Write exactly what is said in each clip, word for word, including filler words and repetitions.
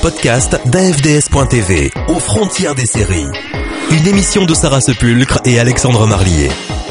podcast d'A F D S point T V, aux frontières des séries. Une émission de Sarah Sepulcre et Alexandre Marlier.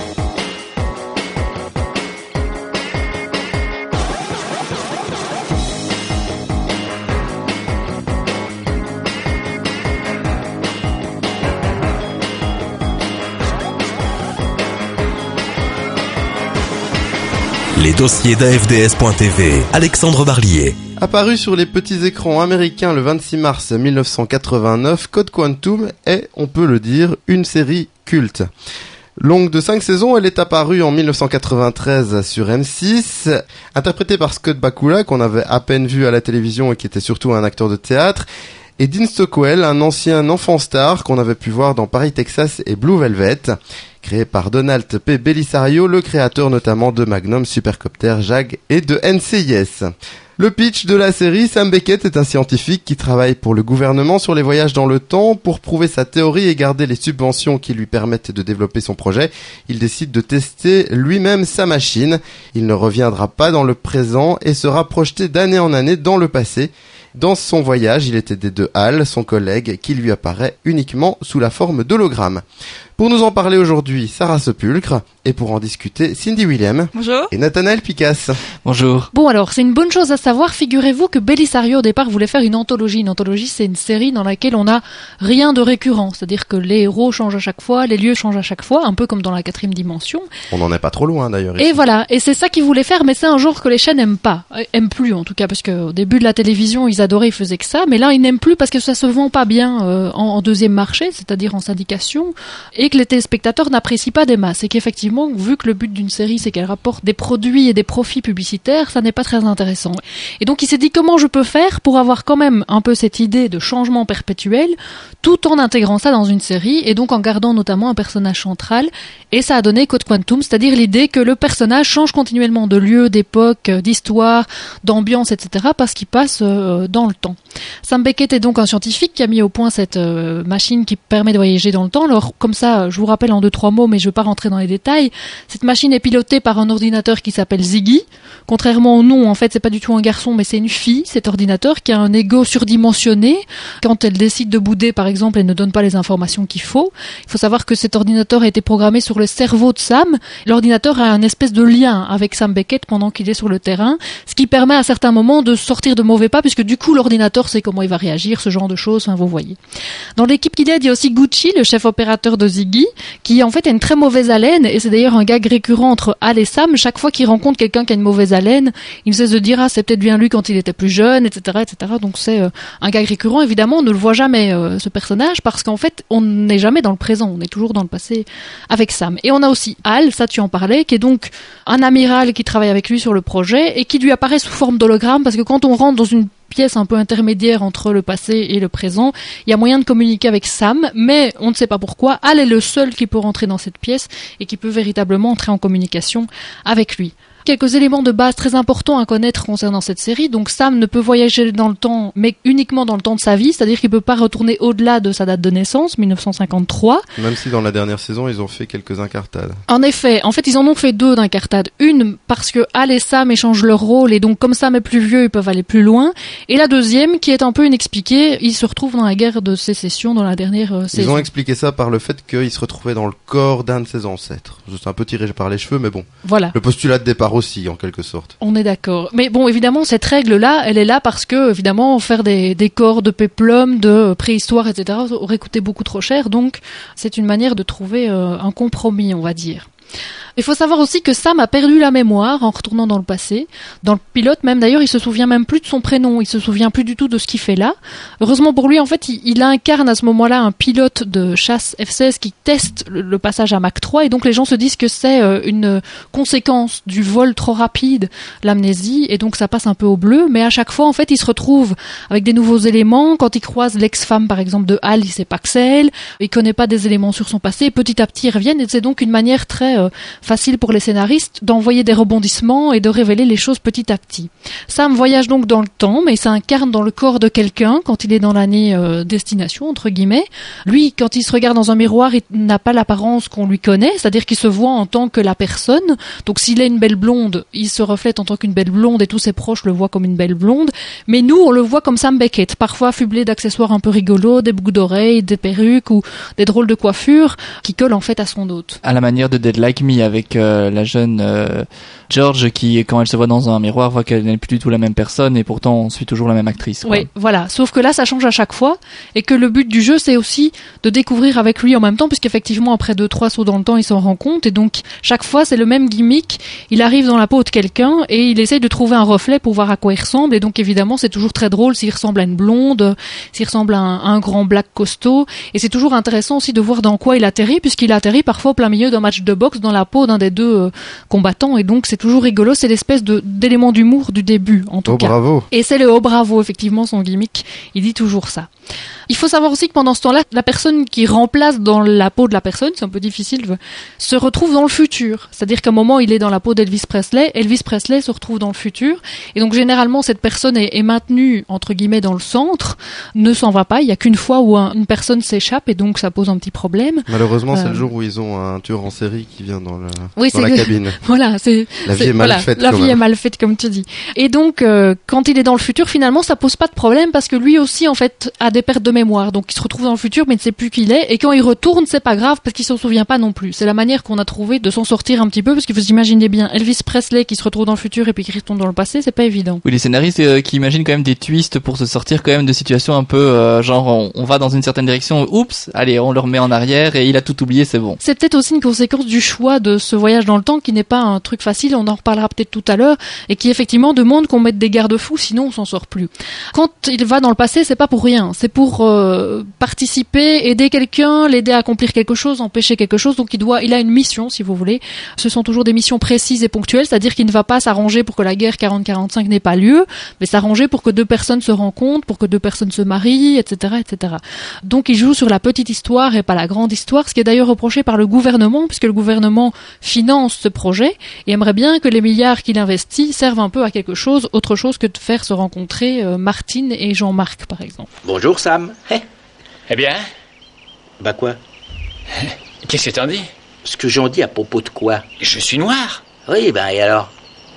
Les dossiers d'A F D S point T V, Alexandre Marlier. Apparu sur les petits écrans américains le vingt-six mars mille neuf cent quatre-vingt-neuf, Code Quantum est, on peut le dire, une série culte. Longue de cinq saisons, elle est apparue en mille neuf cent quatre-vingt-treize sur M six, interprétée par Scott Bakula, qu'on avait à peine vu à la télévision et qui était surtout un acteur de théâtre, et Dean Stockwell, un ancien enfant star qu'on avait pu voir dans Paris, Texas et Blue Velvet, créé par Donald P. Bellisario, le créateur notamment de Magnum, Supercopter, Jag et de N C I S. Le pitch de la série, Sam Beckett est un scientifique qui travaille pour le gouvernement sur les voyages dans le temps. Pour prouver sa théorie et garder les subventions qui lui permettent de développer son projet, il décide de tester lui-même sa machine. Il ne reviendra pas dans le présent et sera projeté d'année en année dans le passé. Dans son voyage, il est aidé de Hal, son collègue, qui lui apparaît uniquement sous la forme d'hologramme. Pour nous en parler aujourd'hui, Sarah Sepulcre, et pour en discuter, Cindy William. Bonjour. Et Nathanaël Picasse. Bonjour. Bon alors, c'est une bonne chose à savoir. Figurez-vous que Bellisario au départ voulait faire une anthologie. Une anthologie, c'est une série dans laquelle on n'a rien de récurrent. C'est-à-dire que les héros changent à chaque fois, les lieux changent à chaque fois, un peu comme dans la quatrième dimension. On n'en est pas trop loin d'ailleurs. Et ici. voilà, et c'est ça qu'ils voulaient faire, mais c'est un genre que les chaînes n'aiment pas. Aiment plus en tout cas, parce qu'au début de la télévision, ils adoraient, ils faisaient que ça. Mais là, ils n'aiment plus parce que ça se vend pas bien euh, en, en deuxième marché, c'est-à-dire en syndication, et que les téléspectateurs n'apprécient pas des masses. Et qu'effectivement, vu que le but d'une série, c'est qu'elle rapporte des produits et des profits publicitaires, ça n'est pas très intéressant. Et donc, il s'est dit comment je peux faire pour avoir quand même un peu cette idée de changement perpétuel, tout en intégrant ça dans une série, et donc en gardant notamment un personnage central. Et ça a donné Code Quantum, c'est-à-dire l'idée que le personnage change continuellement de lieu, d'époque, d'histoire, d'ambiance, et cetera, parce qu'il passe euh, dans le temps. Sam Beckett est donc un scientifique qui a mis au point cette euh, machine qui permet de voyager dans le temps. Alors, comme ça, je vous rappelle en deux, trois mots, mais je ne vais pas rentrer dans les détails. Cette machine est pilotée par un ordinateur qui s'appelle Ziggy. Contrairement au nom, en fait, c'est pas du tout un garçon, mais c'est une fille, cet ordinateur, qui a un ego surdimensionné. Quand elle décide de bouder, par exemple, elle ne donne pas les informations qu'il faut. Il faut savoir que cet ordinateur a été programmé sur le cerveau de Sam. L'ordinateur a un espèce de lien avec Sam Beckett pendant qu'il est sur le terrain, ce qui permet à certains moments de sortir de mauvais pas, puisque du coup, l'ordinateur sait comment il va réagir, ce genre de choses, enfin, vous voyez. Dans l'équipe qu'il y a, il y a aussi Gucci, le chef opérateur de Ziggy, qui en fait a une très mauvaise haleine, et c'est d'ailleurs un gag récurrent entre Hal et Sam. Chaque fois qu'il rencontre quelqu'un qui a une mauvaise haleine, il ne cesse de dire ah c'est peut-être bien lui quand il était plus jeune, et cetera, et cetera. Donc c'est euh, un gag récurrent. Évidemment, on ne le voit jamais euh, ce personnage parce qu'en fait on n'est jamais dans le présent, on est toujours dans le passé avec Sam. Et on a aussi Hal, ça tu en parlais, qui est donc un amiral qui travaille avec lui sur le projet et qui lui apparaît sous forme d'hologramme parce que quand on rentre dans une pièce un peu intermédiaire entre le passé et le présent, il y a moyen de communiquer avec Sam, mais on ne sait pas pourquoi. Hal est le seul qui peut rentrer dans cette pièce et qui peut véritablement entrer en communication avec lui. Quelques éléments de base très importants à connaître concernant cette série. Donc Sam ne peut voyager dans le temps, mais uniquement dans le temps de sa vie, c'est-à-dire qu'il peut pas retourner au-delà de sa date de naissance, mille neuf cent cinquante-trois. Même si dans la dernière saison, ils ont fait quelques incartades. En effet, en fait, ils en ont fait deux d'incartades. Une, parce que Hal et Sam échangent leur rôle, et donc comme Sam est plus vieux, ils peuvent aller plus loin. Et la deuxième, qui est un peu inexpliquée, ils se retrouvent dans la guerre de sécession dans la dernière euh, saison. Ils ont expliqué ça par le fait qu'ils se retrouvaient dans le corps d'un de ses ancêtres. C'est un peu tiré par les cheveux, mais bon. Voilà. Le postulat de départ aussi, en quelque sorte. On est d'accord. Mais bon, évidemment, cette règle-là, elle est là parce que, évidemment, faire des, des corps de péplum, de préhistoire, et cetera, aurait coûté beaucoup trop cher. Donc, c'est une manière de trouver euh, un compromis, on va dire. Il faut savoir aussi que Sam a perdu la mémoire en retournant dans le passé. Dans le pilote même, d'ailleurs, il se souvient même plus de son prénom. Il se souvient plus du tout de ce qu'il fait là. Heureusement pour lui, en fait, il, il incarne à ce moment-là un pilote de chasse F seize qui teste le, le passage à Mach trois. Et donc, les gens se disent que c'est euh, une conséquence du vol trop rapide, l'amnésie. Et donc, ça passe un peu au bleu. Mais à chaque fois, en fait, il se retrouve avec des nouveaux éléments. Quand il croise l'ex-femme, par exemple, de Hal, il sait pas que c'est elle. Il connaît pas des éléments sur son passé. Et petit à petit, ils reviennent. Et c'est donc une manière très euh, facile pour les scénaristes d'envoyer des rebondissements et de révéler les choses petit à petit. Sam voyage donc dans le temps, mais s'incarne dans le corps de quelqu'un quand il est dans l'année euh, destination, entre guillemets. Lui, quand il se regarde dans un miroir, il n'a pas l'apparence qu'on lui connaît, c'est-à-dire qu'il se voit en tant que la personne. Donc s'il est une belle blonde, il se reflète en tant qu'une belle blonde et tous ses proches le voient comme une belle blonde. Mais nous, on le voit comme Sam Beckett, parfois affublé d'accessoires un peu rigolos, des boucles d'oreilles, des perruques ou des drôles de coiffures qui collent en fait à son hôte. À la manière de Dead Like Me avec euh, la jeune euh, George qui, quand elle se voit dans un miroir, voit qu'elle n'est plus du tout la même personne et pourtant on suit toujours la même actrice. Quoi. Oui, voilà. Sauf que là, ça change à chaque fois et que le but du jeu, c'est aussi de découvrir avec lui en même temps, puisqu'effectivement, après deux, trois sauts dans le temps, il s'en rend compte et donc chaque fois, c'est le même gimmick. Il arrive dans la peau de quelqu'un et il essaye de trouver un reflet pour voir à quoi il ressemble et donc évidemment, c'est toujours très drôle s'il ressemble à une blonde, s'il ressemble à un, à un grand black costaud et c'est toujours intéressant aussi de voir dans quoi il atterrit, puisqu'il atterrit parfois au plein milieu d'un match de boxe dans la peau d'un des deux euh, combattants et donc c'est toujours rigolo, c'est l'espèce de, d'élément d'humour du début en tout oh, cas. Bravo. Et c'est le oh bravo, effectivement, son gimmick, il dit toujours ça. Il faut savoir aussi que pendant ce temps-là, la personne qui remplace dans la peau de la personne, c'est un peu difficile, se retrouve dans le futur. C'est-à-dire qu'à un moment, il est dans la peau d'Elvis Presley, Elvis Presley se retrouve dans le futur, et donc généralement, cette personne est, est maintenue, entre guillemets, dans le centre, ne s'en va pas, il y a qu'une fois où un, une personne s'échappe, et donc ça pose un petit problème. Malheureusement, euh... c'est le jour où ils ont un tueur en série qui vient dans, le, oui, dans la cabine. Voilà, c'est... La vie c'est, est mal voilà, faite, La quand vie même. est mal faite, comme tu dis. Et donc, euh, quand il est dans le futur, finalement, ça pose pas de problème, parce que lui aussi, en fait, a des pertes de mémoire, donc il se retrouve dans le futur mais ne sait plus qui il est et quand il retourne c'est pas grave parce qu'il s'en souvient pas non plus. C'est la manière qu'on a trouvé de s'en sortir un petit peu parce que vous imaginez bien Elvis Presley qui se retrouve dans le futur et puis qui retourne dans le passé, c'est pas évident. Oui, les scénaristes euh, qui imaginent quand même des twists pour se sortir quand même de situations un peu euh, genre on, on va dans une certaine direction, oups, allez on le remet en arrière et il a tout oublié, c'est bon. C'est peut-être aussi une conséquence du choix de ce voyage dans le temps qui n'est pas un truc facile, on en reparlera peut-être tout à l'heure et qui effectivement demande qu'on mette des garde-fous sinon on s'en sort plus. Quand il va dans le passé c'est pas pour rien, c'est pour euh, participer, aider quelqu'un, l'aider à accomplir quelque chose, empêcher quelque chose. Donc il doit, il a une mission, si vous voulez. Ce sont toujours des missions précises et ponctuelles, c'est-à-dire qu'il ne va pas s'arranger pour que la guerre quarante quarante-cinq n'ait pas lieu, mais s'arranger pour que deux personnes se rencontrent, pour que deux personnes se marient, et cetera, et cetera. Donc il joue sur la petite histoire et pas la grande histoire, ce qui est d'ailleurs reproché par le gouvernement, puisque le gouvernement finance ce projet et aimerait bien que les milliards qu'il investit servent un peu à quelque chose, autre chose que de faire se rencontrer euh, Martine et Jean-Marc, par exemple. Bonjour Sam. Hey. Eh bien? Bah quoi? Qu'est-ce que t'en dis? Ce que j'en dis à propos de quoi? Je suis noir. Oui, ben et alors?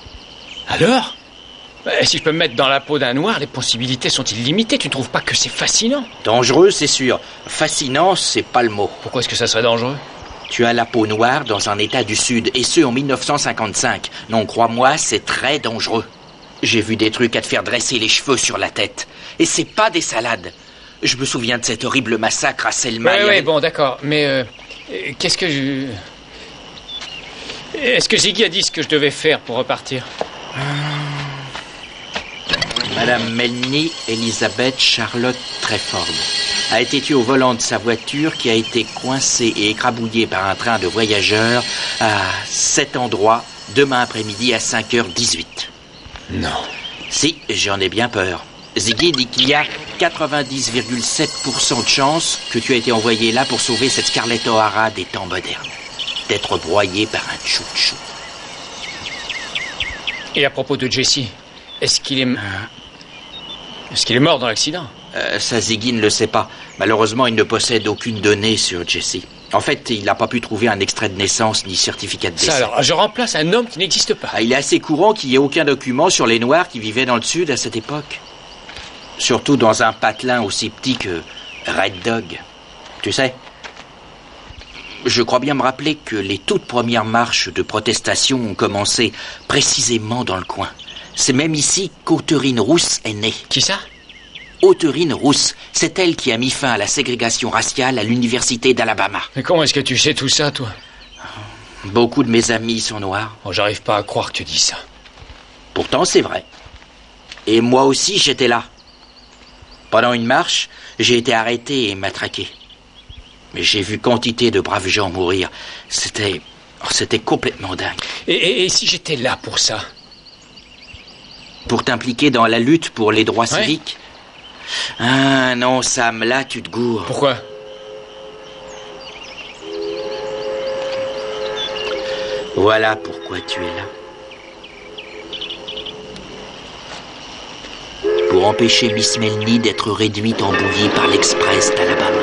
Alors? Bah, si je peux me mettre dans la peau d'un noir, les possibilités sont illimitées. Tu ne trouves pas que c'est fascinant? Dangereux, c'est sûr. Fascinant, c'est pas le mot. Pourquoi est-ce que ça serait dangereux? Tu as la peau noire dans un état du Sud, et ce en mille neuf cent cinquante-cinq. Non, crois-moi, c'est très dangereux. J'ai vu des trucs à te faire dresser les cheveux sur la tête. Et c'est pas des salades. Je me souviens de cet horrible massacre à Selma. Oui, oui, avec... bon, d'accord. Mais euh, qu'est-ce que je... Est-ce que Ziggy a dit ce que je devais faire pour repartir? Madame Melanie Elizabeth Charlotte Trefford a été tuée au volant de sa voiture qui a été coincée et écrabouillée par un train de voyageurs à cet endroit demain après-midi à cinq heures dix-huit. Non. Si, j'en ai bien peur. Ziggy dit qu'il y a quatre-vingt-dix virgule sept pour cent de chances que tu aies été envoyé là pour sauver cette Scarlett O'Hara des temps modernes. D'être broyé par un tchou-tchou. Et à propos de Jesse, est-ce qu'il est... Hein? Est-ce qu'il est mort dans l'accident? euh, Ça, Ziggy ne le sait pas. Malheureusement, il ne possède aucune donnée sur Jesse. En fait, il n'a pas pu trouver un extrait de naissance ni certificat de décès. Ça alors, je remplace un homme qui n'existe pas. Ah, il est assez courant qu'il n'y ait aucun document sur les Noirs qui vivaient dans le Sud à cette époque. Surtout dans un patelin aussi petit que Red Dog. Tu sais, je crois bien me rappeler que les toutes premières marches de protestation ont commencé précisément dans le coin. C'est même ici qu'Auterine Rousse est née. Qui ça? Auterine Rousse, c'est elle qui a mis fin à la ségrégation raciale à l'université d'Alabama. Mais comment est-ce que tu sais tout ça, toi? Beaucoup de mes amis sont noirs. Oh, j'arrive pas à croire que tu dis ça. Pourtant, c'est vrai. Et moi aussi, j'étais là. Pendant une marche, j'ai été arrêté et matraqué. Mais j'ai vu quantité de braves gens mourir. C'était... oh, c'était complètement dingue. Et, et, et si j'étais là pour ça? Pour t'impliquer dans la lutte pour les droits ouais. civiques? Ah non, Sam, là, tu te gourres. Pourquoi? Voilà pourquoi tu es là. Pour empêcher Miss Melny d'être réduite en bouillie par l'Express d'Alabama.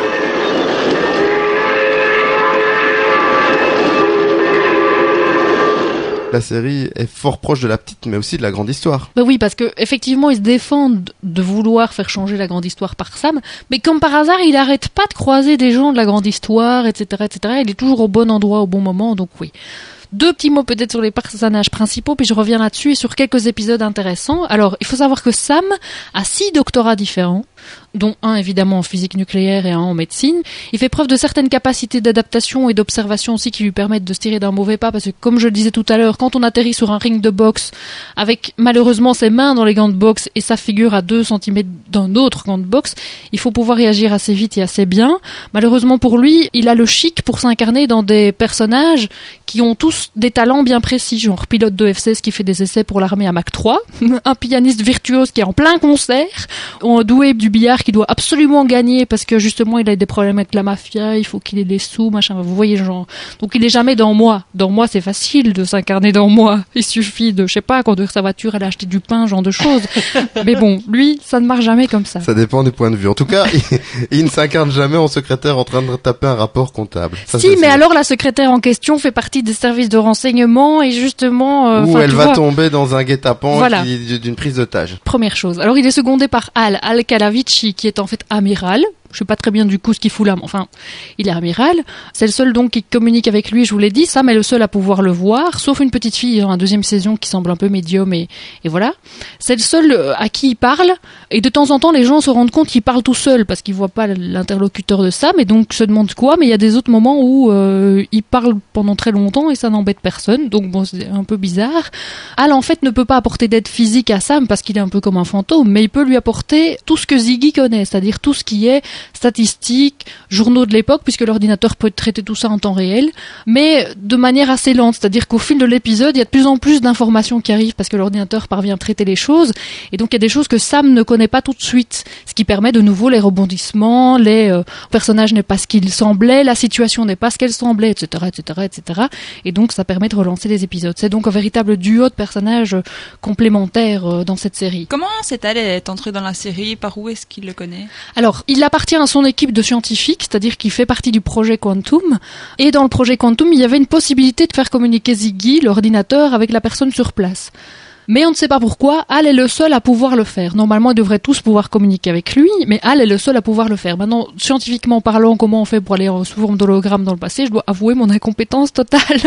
La série est fort proche de la petite, mais aussi de la grande histoire. Ben oui, parce que effectivement, ils se défendent de vouloir faire changer la grande histoire par Sam, mais comme par hasard, il arrête pas de croiser des gens de la grande histoire, et cetera, et cetera. Il est toujours au bon endroit, au bon moment, donc oui. Deux petits mots peut-être sur les personnages principaux, puis je reviens là-dessus et sur quelques épisodes intéressants. Alors, il faut savoir que Sam a six doctorats différents, dont un évidemment en physique nucléaire et un en médecine. Il fait preuve de certaines capacités d'adaptation et d'observation aussi qui lui permettent de se tirer d'un mauvais pas, parce que comme je le disais tout à l'heure, quand on atterrit sur un ring de boxe avec malheureusement ses mains dans les gants de boxe et sa figure à deux centimètres d'un autre gant de boxe, il faut pouvoir réagir assez vite et assez bien. Malheureusement pour lui, il a le chic pour s'incarner dans des personnages qui ont tous des talents bien précis, genre pilote de F seize qui fait des essais pour l'armée à Mach trois, un pianiste virtuose qui est en plein concert, un doué du billard qui doit absolument gagner parce que justement il a des problèmes avec la mafia, il faut qu'il ait des sous, machin, vous voyez genre. Donc il est jamais dans moi. Dans moi c'est facile de s'incarner dans moi. Il suffit de, je sais pas, conduire sa voiture, aller acheter du pain, genre de choses. Mais bon, lui, ça ne marche jamais comme ça. Ça dépend des points de vue. En tout cas, il, il ne s'incarne jamais en secrétaire en train de taper un rapport comptable. Ça, si, mais alors la secrétaire en question fait partie des services de renseignement et justement... Euh, Où elle va vois, tomber dans un guet-apens voilà. qui, d'une prise d'otage. Première chose. Alors il est secondé par Al, Al Calavici, qui est en fait amiral. Je sais pas très bien du coup ce qu'il fout là, mais enfin, il est amiral. C'est le seul donc qui communique avec lui, je vous l'ai dit. Sam est le seul à pouvoir le voir, sauf une petite fille dans la deuxième saison qui semble un peu médium et, et voilà. C'est le seul à qui il parle, et de temps en temps les gens se rendent compte qu'il parle tout seul parce qu'il voit pas l'interlocuteur de Sam et donc se demandent quoi, mais il y a des autres moments où euh, il parle pendant très longtemps et ça n'embête personne, donc bon, c'est un peu bizarre. Al en fait ne peut pas apporter d'aide physique à Sam parce qu'il est un peu comme un fantôme, mais il peut lui apporter tout ce que Ziggy connaît, c'est-à-dire tout ce qui est statistiques, journaux de l'époque, puisque l'ordinateur peut traiter tout ça en temps réel, mais de manière assez lente, c'est-à-dire qu'au fil de l'épisode, il y a de plus en plus d'informations qui arrivent parce que l'ordinateur parvient à traiter les choses, et donc il y a des choses que Sam ne connaît pas tout de suite, ce qui permet de nouveau les rebondissements, les euh, personnages n'est pas ce qu'il semblait, la situation n'est pas ce qu'elle semblait, et cetera, et cetera, et cetera. Et donc ça permet de relancer les épisodes. C'est donc un véritable duo de personnages complémentaires euh, dans cette série. Comment cet Al est entré dans la série? Par où est-ce qu'il le connaît? Alors, il appartient à son équipe de scientifiques, c'est-à-dire qu'il fait partie du projet Quantum. Et dans le projet Quantum, il y avait une possibilité de faire communiquer Ziggy, l'ordinateur, avec la personne sur place. Mais on ne sait pas pourquoi, Al est le seul à pouvoir le faire. Normalement, ils devraient tous pouvoir communiquer avec lui, mais Al est le seul à pouvoir le faire. Maintenant, scientifiquement parlant, comment on fait pour aller sous forme d'hologramme dans le passé, je dois avouer mon incompétence totale.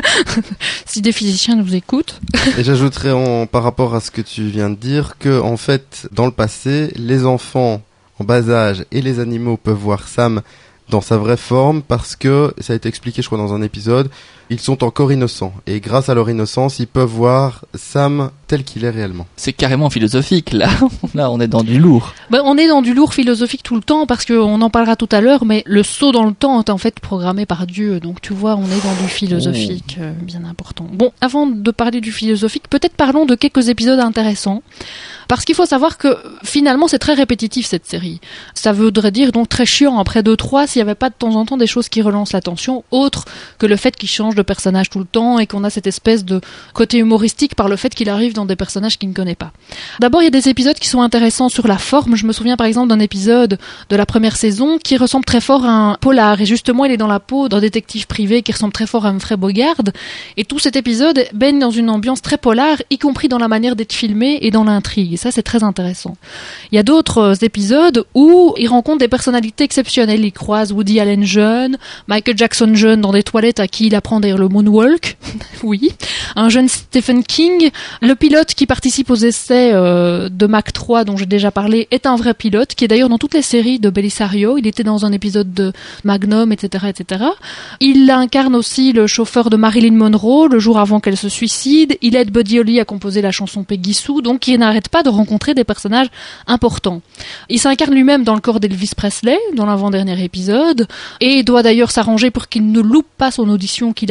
Si des physiciens nous écoutent. Et j'ajouterais en, par rapport à ce que tu viens de dire, que en fait, dans le passé, les enfants en bas âge et les animaux peuvent voir Sam dans sa vraie forme parce que, ça a été expliqué je crois dans un épisode, ils sont encore innocents. Et grâce à leur innocence, ils peuvent voir Sam tel qu'il est réellement. C'est carrément philosophique, là. Là, on est dans du lourd. Ben, on est dans du lourd philosophique tout le temps parce qu'on en parlera tout à l'heure, mais le saut dans le temps est en fait programmé par Dieu. Donc tu vois, on est dans du philosophique euh, bien important. Bon, avant de parler du philosophique, peut-être parlons de quelques épisodes intéressants. Parce qu'il faut savoir que finalement c'est très répétitif cette série. Ça voudrait dire donc très chiant après deux trois s'il n'y avait pas de temps en temps des choses qui relancent l'attention, autre que le fait qu'il change de personnage tout le temps et qu'on a cette espèce de côté humoristique par le fait qu'il arrive dans des personnages qu'il ne connaît pas. D'abord il y a des épisodes qui sont intéressants sur la forme. Je me souviens par exemple d'un épisode de la première saison qui ressemble très fort à un polar et justement il est dans la peau d'un détective privé qui ressemble très fort à Humphrey Bogart et tout cet épisode baigne dans une ambiance très polar, y compris dans la manière d'être filmé et dans l'intrigue. Et ça, c'est très intéressant. Il y a d'autres épisodes où il rencontre des personnalités exceptionnelles. Il croise Woody Allen jeune, Michael Jackson jeune dans des toilettes à qui il apprend d'ailleurs le moonwalk. Oui. Un jeune Stephen King. Le pilote qui participe aux essais euh, de Mach trois dont j'ai déjà parlé est un vrai pilote qui est d'ailleurs dans toutes les séries de Belisario. Il était dans un épisode de Magnum, et cetera, et cetera. Il incarne aussi le chauffeur de Marilyn Monroe le jour avant qu'elle se suicide. Il aide Buddy Holly à composer la chanson Peggy Sue. Donc il n'arrête pas de rencontrer des personnages importants. Il s'incarne lui-même dans le corps d'Elvis Presley, dans l'avant-dernier épisode, et doit d'ailleurs s'arranger pour qu'il ne loupe pas son audition qu'il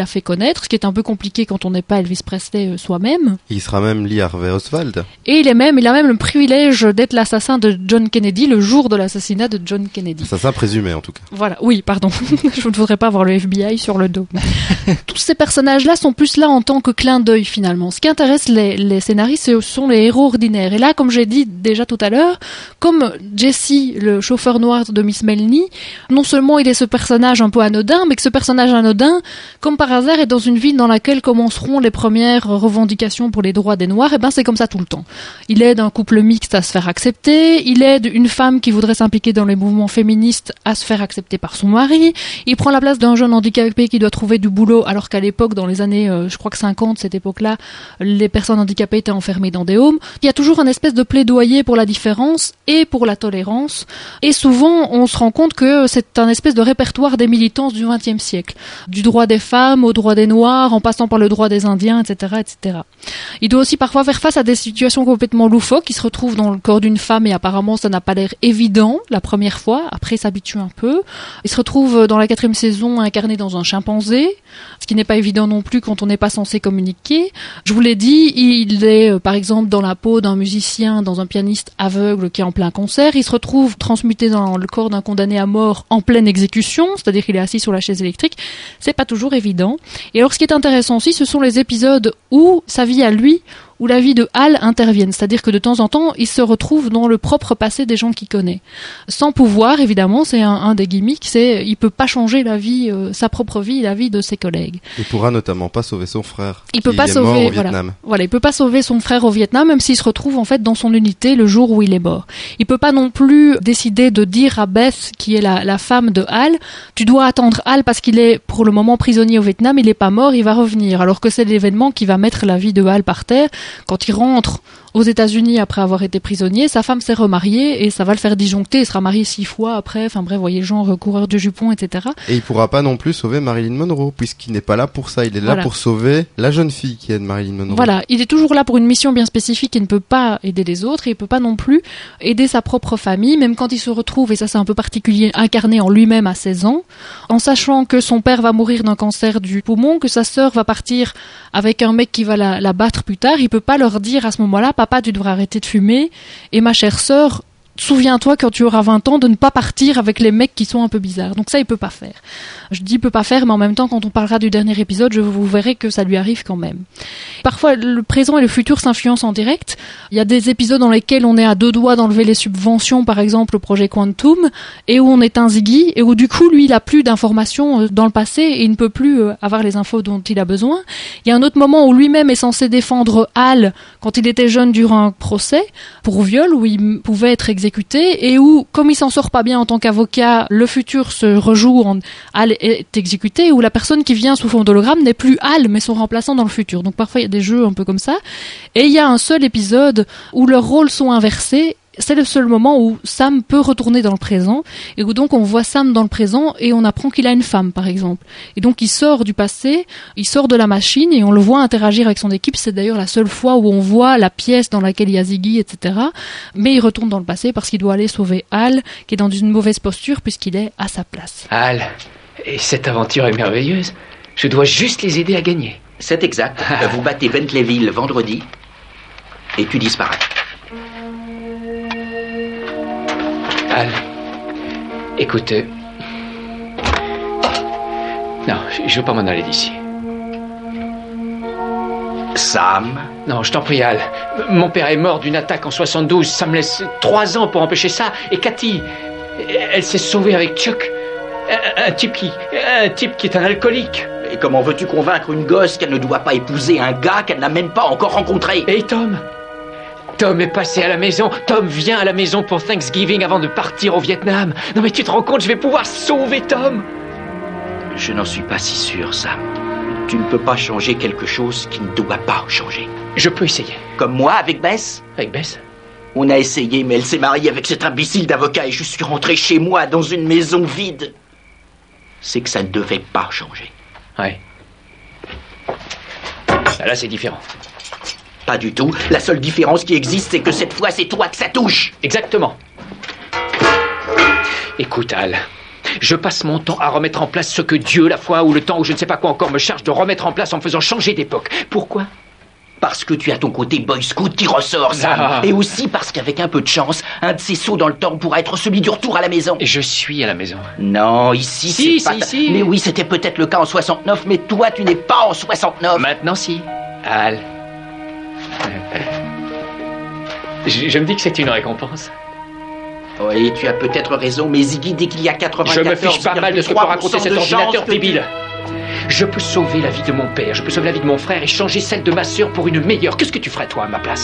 a fait connaître, ce qui est un peu compliqué quand on n'est pas Elvis Presley euh, soi-même. Il sera même Lee Harvey Oswald. Et il est même, il a même le privilège d'être l'assassin de John Kennedy le jour de l'assassinat de John Kennedy. Assassin présumé en tout cas. Voilà, oui, pardon. Je ne voudrais pas avoir le F B I sur le dos. Tous ces personnages-là sont plus là en tant que clin d'œil finalement. Ce qui intéresse les, les scénaristes, ce sont les héros ordinaires. Et là, comme j'ai dit déjà tout à l'heure, comme Jesse, le chauffeur noir de Miss Melanie, non seulement il est ce personnage un peu anodin, mais que ce personnage anodin, comme par hasard, est dans une ville dans laquelle commenceront les premières revendications pour les droits des Noirs. Et ben c'est comme ça tout le temps. Il est d'un couple mixte à se faire accepter, il aide une femme qui voudrait s'impliquer dans les mouvements féministes à se faire accepter par son mari, il prend la place d'un jeune handicapé qui doit trouver du boulot, alors qu'à l'époque, dans les années, euh, je crois que cinquante, cette époque-là, les personnes handicapées étaient enfermées dans des homes. Il y a toujours un espèce de plaidoyer pour la différence et pour la tolérance. Et souvent, on se rend compte que c'est un espèce de répertoire des militances du vingtième siècle. Du droit des femmes au droit des Noirs, en passant par le droit des Indiens, et cetera, et cetera. Il doit aussi parfois faire face à des situations complètement loufoques. Il se retrouve dans le corps d'une femme et apparemment ça n'a pas l'air évident la première fois. Après, il s'habitue un peu. Il se retrouve dans la quatrième saison incarné dans un chimpanzé, ce qui n'est pas évident non plus quand on n'est pas censé communiquer. Je vous l'ai dit, il est euh, par exemple dans la peau d'un musicien, dans un pianiste aveugle qui est en plein concert. Il se retrouve transmuté dans le corps d'un condamné à mort en pleine exécution, c'est-à-dire qu'il est assis sur la chaise électrique. C'est pas toujours évident. Et alors ce qui est intéressant aussi, ce sont les épisodes où sa vie à lui, où la vie de Hal intervienne. C'est-à-dire que de temps en temps, il se retrouve dans le propre passé des gens qu'il connaît. Sans pouvoir, évidemment, c'est un, un des gimmicks, c'est il peut pas changer la vie, euh, sa propre vie, la vie de ses collègues. Il pourra notamment pas sauver son frère. Il peut pas est sauver, mort au voilà. Vietnam. Voilà, il peut pas sauver son frère au Vietnam, même s'il se retrouve en fait dans son unité le jour où il est mort. Il peut pas non plus décider de dire à Beth, qui est la, la femme de Hal, tu dois attendre Hal parce qu'il est pour le moment prisonnier au Vietnam, il est pas mort, il va revenir. Alors que c'est l'événement qui va mettre la vie de Hal par terre quand il rentre aux États-Unis après avoir été prisonnier. Sa femme s'est remariée et ça va le faire disjoncter. Il sera marié six fois après. Enfin bref, voyez, genre coureur de jupons, et cetera. Et il pourra pas non plus sauver Marilyn Monroe puisqu'il n'est pas là pour ça. Il est là Voilà. pour sauver la jeune fille qui aide Marilyn Monroe. Voilà, il est toujours là pour une mission bien spécifique. Il ne peut pas aider les autres et il peut pas non plus aider sa propre famille, même quand il se retrouve, et ça c'est un peu particulier, incarné en lui-même à seize ans, en sachant que son père va mourir d'un cancer du poumon, que sa sœur va partir avec un mec qui va la, la battre plus tard. Il peut pas leur dire à ce moment-là, papa, tu devrais arrêter de fumer, et ma chère sœur, souviens-toi quand tu auras vingt ans de ne pas partir avec les mecs qui sont un peu bizarres. Donc ça, il peut pas faire. Je dis il peut pas faire, mais en même temps, quand on parlera du dernier épisode, je vous verrai que ça lui arrive quand même. Parfois, le présent et le futur s'influencent en direct. Il y a des épisodes dans lesquels on est à deux doigts d'enlever les subventions, par exemple au projet Quantum, et où on éteint Ziggy, et où du coup, lui, il a plus d'informations dans le passé, et il ne peut plus avoir les infos dont il a besoin. Il y a un autre moment où lui-même est censé défendre Hal quand il était jeune durant un procès pour viol, où il pouvait être exécuté, et où, comme il s'en sort pas bien en tant qu'avocat, le futur se rejoue en Hal est exécuté, où la personne qui vient sous forme d'hologramme n'est plus Hal, mais son remplaçant dans le futur. Donc parfois il y a des jeux un peu comme ça. Et il y a un seul épisode où leurs rôles sont inversés. C'est le seul moment où Sam peut retourner dans le présent, et où donc on voit Sam dans le présent et on apprend qu'il a une femme, par exemple. Et donc il sort du passé, il sort de la machine et on le voit interagir avec son équipe. C'est d'ailleurs la seule fois où on voit la pièce dans laquelle il y a Ziggy, et cetera. Mais il retourne dans le passé parce qu'il doit aller sauver Hal, qui est dans une mauvaise posture puisqu'il est à sa place. Hal, et cette aventure est merveilleuse. Je dois juste les aider à gagner. C'est exact. Vous battez Bentleyville vendredi et tu disparais. Hal, écoute... euh, Non, je je veux pas m'en aller d'ici. Sam, Non, je t'en prie, Hal. Mon père est mort d'une attaque en soixante-douze. Ça me laisse trois ans pour empêcher ça. Et Cathy, elle s'est sauvée avec Chuck. Un, un type qui... Un type qui est un alcoolique. et comment veux-tu convaincre une gosse qu'elle ne doit pas épouser un gars qu'elle n'a même pas encore rencontré? Et Tom Tom est passé à la maison. Tom vient à la maison pour Thanksgiving avant de partir au Vietnam. Non mais tu te rends compte, je vais pouvoir sauver Tom. Je n'en suis pas si sûr, Sam. Tu ne peux pas changer quelque chose qui ne doit pas changer. Je peux essayer. Comme moi, avec Bess? Avec Bess? On a essayé, mais elle s'est mariée avec cet imbécile d'avocat et je suis rentré chez moi dans une maison vide. C'est que ça ne devait pas changer. Ouais. Là, c'est différent. Pas du tout. La seule différence qui existe, c'est que cette fois, c'est toi que ça touche. Exactement. Écoute, Al, Je passe mon temps à remettre en place ce que Dieu, la foi ou le temps ou je ne sais pas quoi encore me charge de remettre en place en me faisant changer d'époque. Pourquoi ? Parce que tu as ton côté boy scout qui ressort, Sam. Ah. Et aussi parce qu'avec un peu de chance, un de ces sauts dans le temps pourra être celui du retour à la maison. Et je suis à la maison. Non, ici, Si, c'est pas... si, ta- si. Mais oui, c'était peut-être le cas en soixante-neuf, mais toi, tu n'es pas en soixante-neuf. Maintenant, si. Al. Je, je me dis que c'est une récompense. Oui, tu as peut-être raison, mais Ziggy, dès qu'il y a Je quatre-vingt-quatorze me fiche pas mal de ce que peut raconter cet de ordinateur chance que tu- débile. Je peux sauver la vie de mon père, je peux sauver la vie de mon frère et changer celle de ma sœur pour une meilleure. Qu'est-ce que tu ferais, toi, à ma place ?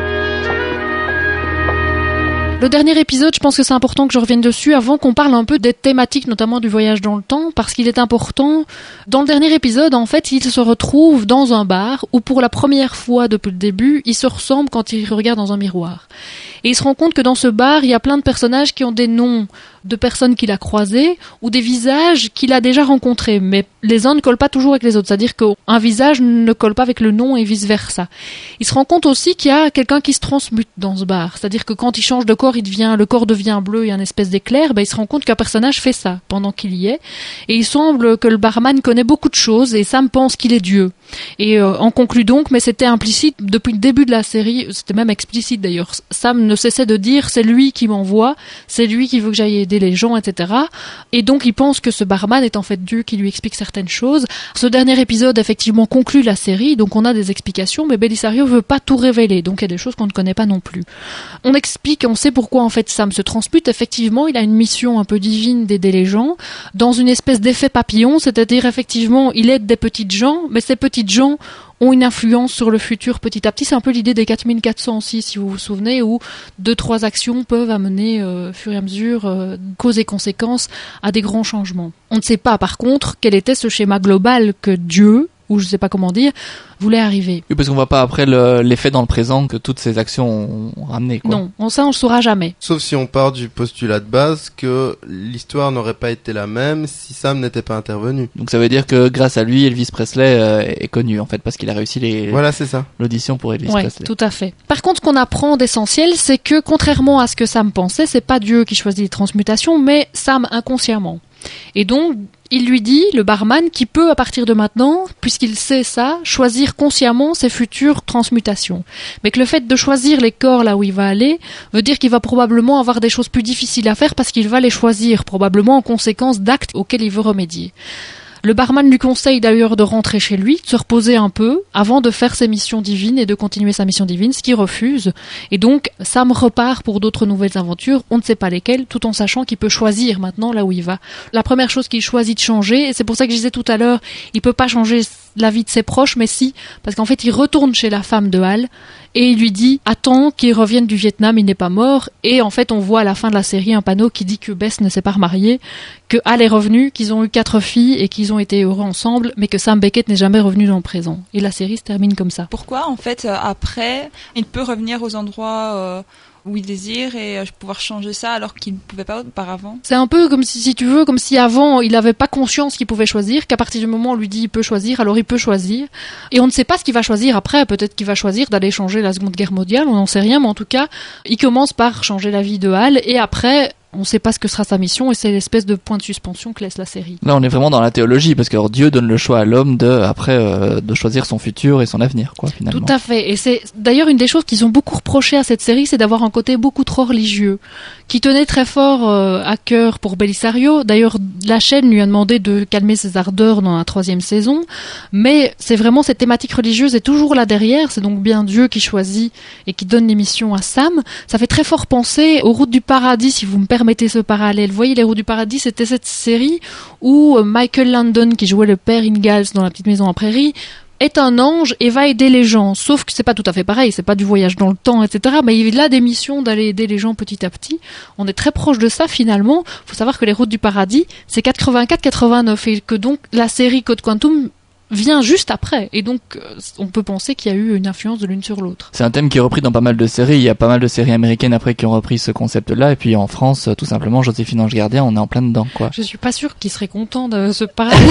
Le dernier épisode, je pense que c'est important que je revienne dessus avant qu'on parle un peu des thématiques, notamment du voyage dans le temps, parce qu'il est important. Dans le dernier épisode, en fait, il se retrouve dans un bar où pour la première fois depuis le début, il se ressemble quand il regarde dans un miroir. Et il se rend compte que dans ce bar, il y a plein de personnages qui ont des noms de personnes qu'il a croisées ou des visages qu'il a déjà rencontrés, mais les uns ne collent pas toujours avec les autres. C'est-à-dire qu'un visage ne colle pas avec le nom et vice-versa. Il se rend compte aussi qu'il y a quelqu'un qui se transmute dans ce bar. C'est-à-dire que quand il change de corps, il devient, le corps devient bleu, il y a une espèce d'éclair, ben il se rend compte qu'un personnage fait ça pendant qu'il y est. Et il semble que le barman connaît beaucoup de choses et Sam pense qu'il est Dieu. Et euh, en conclut donc, mais c'était implicite depuis le début de la série, c'était même explicite d'ailleurs. Sam ne cessait de dire c'est lui qui m'envoie, c'est lui qui veut que j'aille aider les gens, et cetera. Et donc il pense que ce barman est en fait Dieu qui lui explique certaines choses. Ce dernier épisode effectivement conclut la série, donc on a des explications, mais Belisario veut pas tout révéler, donc il y a des choses qu'on ne connaît pas non plus. On explique, on sait pourquoi en fait Sam se transmute. Effectivement, il a une mission un peu divine d'aider les gens, dans une espèce d'effet papillon, c'est-à-dire effectivement il aide des petites gens, mais ces petites gens ont une influence sur le futur petit à petit. C'est un peu l'idée des quatre mille quatre cent six, si vous vous souvenez, où deux, trois actions peuvent amener, euh, fur et à mesure, euh, cause et conséquences, à des grands changements. On ne sait pas, par contre, quel était ce schéma global que Dieu, ou je ne sais pas comment dire, voulait arriver. Oui, parce qu'on voit pas après le, l'effet dans le présent que toutes ces actions ont ramené, quoi. Non, on, ça on le saura jamais. Sauf si on part du postulat de base que l'histoire n'aurait pas été la même si Sam n'était pas intervenu. Donc ça veut dire que grâce à lui, Elvis Presley euh, est connu, en fait, parce qu'il a réussi les... Voilà, c'est ça. l'audition pour Elvis Ouais, Presley. tout à fait. Par contre, ce qu'on apprend d'essentiel, c'est que contrairement à ce que Sam pensait, c'est pas Dieu qui choisit les transmutations, mais Sam inconsciemment. Et donc, il lui dit, le barman, qu'il peut à partir de maintenant, puisqu'il sait ça, choisir consciemment ses futures transmutations. Mais que le fait de choisir les corps là où il va aller veut dire qu'il va probablement avoir des choses plus difficiles à faire parce qu'il va les choisir, probablement en conséquence d'actes auxquels il veut remédier. Le barman lui conseille d'ailleurs de rentrer chez lui, de se reposer un peu, avant de faire ses missions divines et de continuer sa mission divine, ce qu'il refuse. Et donc, Sam repart pour d'autres nouvelles aventures, on ne sait pas lesquelles, tout en sachant qu'il peut choisir maintenant là où il va. La première chose qu'il choisit de changer, et c'est pour ça que je disais tout à l'heure, il peut pas changer la vie de ses proches, mais si, parce qu'en fait, il retourne chez la femme de Hal, et il lui dit « Attends qu'il revienne du Vietnam, il n'est pas mort ». Et en fait, on voit à la fin de la série un panneau qui dit que Bess ne s'est pas remariée, que Hal est revenu, qu'ils ont eu quatre filles et qu'ils ont été heureux ensemble, mais que Sam Beckett n'est jamais revenu dans le présent. Et la série se termine comme ça. Pourquoi, en fait, euh, après, il peut revenir aux endroits euh, où il désire et euh, pouvoir changer ça alors qu'il ne pouvait pas auparavant? C'est un peu comme si, si tu veux, comme si avant, il n'avait pas conscience qu'il pouvait choisir, qu'à partir du moment où on lui dit il peut choisir, alors il peut choisir. Et on ne sait pas ce qu'il va choisir après. Peut-être qu'il va choisir d'aller changer la Seconde Guerre mondiale, on n'en sait rien, mais en tout cas, il commence par changer la vie de Hal, et après, on ne sait pas ce que sera sa mission, et c'est l'espèce de point de suspension que laisse la série. Là, on est vraiment dans la théologie, parce que alors, Dieu donne le choix à l'homme de, après, euh, de choisir son futur et son avenir, quoi, finalement. Tout à fait. Et c'est d'ailleurs une des choses qu'ils ont beaucoup reproché à cette série, c'est d'avoir un côté beaucoup trop religieux, qui tenait très fort euh, à cœur pour Belisario. D'ailleurs, la chaîne lui a demandé de calmer ses ardeurs dans la troisième saison, mais c'est vraiment cette thématique religieuse est toujours là derrière. C'est donc bien Dieu qui choisit et qui donne l'émission à Sam. Ça fait très fort penser aux Routes du Paradis, si vous me permettez ce parallèle. Vous voyez, les Routes du Paradis, c'était cette série où Michael Landon, qui jouait le père Ingalls dans La Petite Maison en Prairie, est un ange et va aider les gens. Sauf que c'est pas tout à fait pareil, c'est pas du voyage dans le temps, et cetera. Mais il a des missions d'aller aider les gens petit à petit. On est très proche de ça finalement. Faut savoir que les Routes du Paradis, c'est quatre-vingt-quatre quatre-vingt-neuf et que donc la série Code Quantum vient juste après. Et donc, on peut penser qu'il y a eu une influence de l'une sur l'autre. C'est un thème qui est repris dans pas mal de séries. Il y a pas mal de séries américaines après qui ont repris ce concept-là. Et puis en France, tout simplement, Joséphine Ange Gardien, on est en plein dedans, quoi. Je suis pas sûre qu'il serait content de ce parallèle.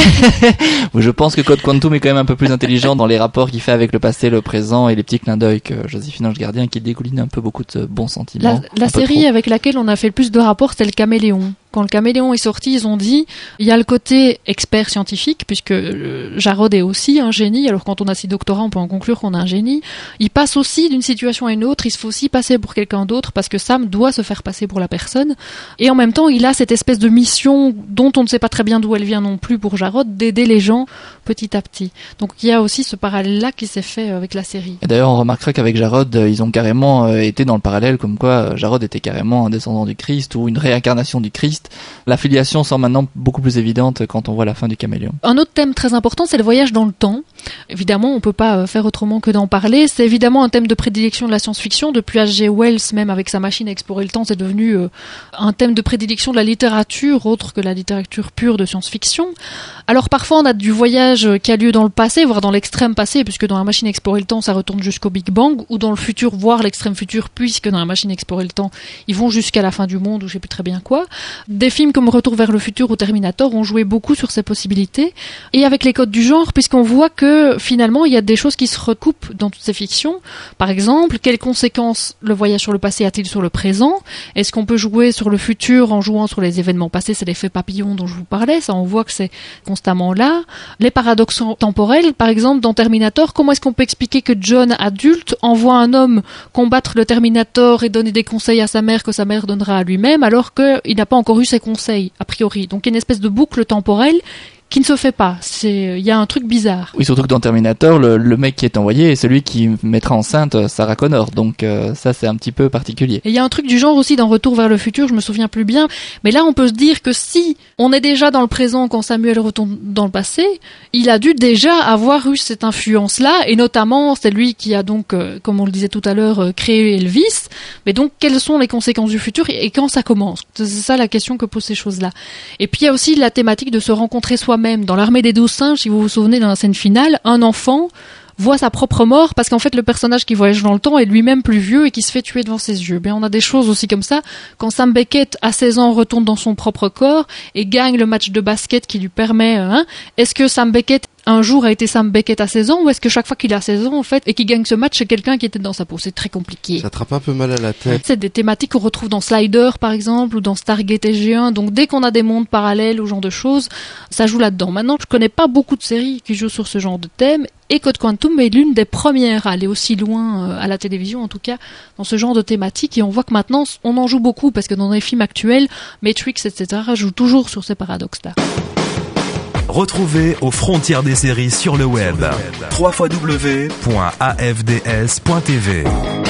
Je pense que Code Quantum est quand même un peu plus intelligent dans les rapports qu'il fait avec le passé, le présent et les petits clins d'œil que Joséphine Ange Gardien, qui dégouline un peu beaucoup de bons sentiments. La, la série avec laquelle on a fait le plus de rapports, c'est Le Caméléon. Quand le Caméléon est sorti, ils ont dit, il y a le côté expert scientifique, puisque Jarrod est aussi un génie, alors quand on a six doctorats, on peut en conclure qu'on a un génie. Il passe aussi d'une situation à une autre, il se faut aussi passer pour quelqu'un d'autre, parce que Sam doit se faire passer pour la personne. Et en même temps, il a cette espèce de mission dont on ne sait pas très bien d'où elle vient non plus pour Jarrod, d'aider les gens petit à petit. Donc il y a aussi ce parallèle-là qui s'est fait avec la série. Et d'ailleurs, on remarquera qu'avec Jarrod, ils ont carrément euh, été dans le parallèle, comme quoi Jarrod était carrément un descendant du Christ ou une réincarnation du Christ. La filiation semble maintenant beaucoup plus évidente quand on voit la fin du Caméléon. Un autre thème très important, c'est le voyage dans le temps. Évidemment, on peut pas faire autrement que d'en parler. C'est évidemment un thème de prédilection de la science-fiction. Depuis H G Wells, même avec sa machine à explorer le temps, c'est devenu euh, un thème de prédilection de la littérature, autre que la littérature pure de science-fiction. Alors parfois, on a du voyage qui a lieu dans le passé, voire dans l'extrême passé, puisque dans la machine à explorer le temps, ça retourne jusqu'au Big Bang, ou dans le futur, voire l'extrême futur, puisque dans la machine à explorer le temps, ils vont jusqu'à la fin du monde, ou je sais plus très bien quoi. Des films comme Retour vers le futur ou Terminator ont joué beaucoup sur ces possibilités. Et avec les codes du genre, puisqu'on voit que finalement, il y a des choses qui se recoupent dans toutes ces fictions. Par exemple, quelles conséquences le voyage sur le passé a-t-il sur le présent? Est-ce qu'on peut jouer sur le futur en jouant sur les événements passés? C'est l'effet papillon dont je vous parlais. Ça, on voit que c'est constamment là. Les paradoxes temporels, par exemple, dans Terminator, comment est-ce qu'on peut expliquer que John, adulte, envoie un homme combattre le Terminator et donner des conseils à sa mère que sa mère donnera à lui-même, alors qu'il n'a pas encore eu ses conseils, a priori. Donc il y a une espèce de boucle temporelle qui ne se fait pas. C'est, il y a un truc bizarre. Oui, surtout que dans Terminator, le, le mec qui est envoyé est celui qui mettra enceinte Sarah Connor. Donc euh, ça, c'est un petit peu particulier. Et il y a un truc du genre aussi dans Retour vers le futur, je me souviens plus bien. Mais là, on peut se dire que si on est déjà dans le présent quand Samuel retourne dans le passé, il a dû déjà avoir eu cette influence-là. Et notamment, c'est lui qui a donc, euh, comme on le disait tout à l'heure, euh, créé Elvis. Mais donc, quelles sont les conséquences du futur et quand ça commence? C'est ça la question que posent ces choses-là. Et puis, il y a aussi la thématique de se rencontrer soi-même. Même dans l'Armée des douze singes, si vous vous souvenez dans la scène finale, un enfant voit sa propre mort parce qu'en fait le personnage qui voyage dans le temps est lui-même plus vieux et qui se fait tuer devant ses yeux. Ben on a des choses aussi comme ça. Quand Sam Beckett à seize ans retourne dans son propre corps et gagne le match de basket qui lui permet, hein, est-ce que Sam Beckett un jour a été Sam Beckett à seize ans ou est-ce que chaque fois qu'il a seize ans en fait et qu'il gagne ce match c'est quelqu'un qui était dans sa peau? C'est très compliqué. Ça attrape un peu mal à la tête. C'est des thématiques qu'on retrouve dans Slider par exemple ou dans Stargate S G un. Donc dès qu'on a des mondes parallèles ou ce genre de choses, ça joue là-dedans. Maintenant, je connais pas beaucoup de séries qui jouent sur ce genre de thème et Code Quantum est l'une des premières à aller aussi loin euh, à la télévision en tout cas dans ce genre de thématiques et on voit que maintenant on en joue beaucoup parce que dans les films actuels, Matrix et cetera jouent toujours sur ces paradoxes-là. Retrouvez aux frontières des séries sur le web. w w w point a f d s point t v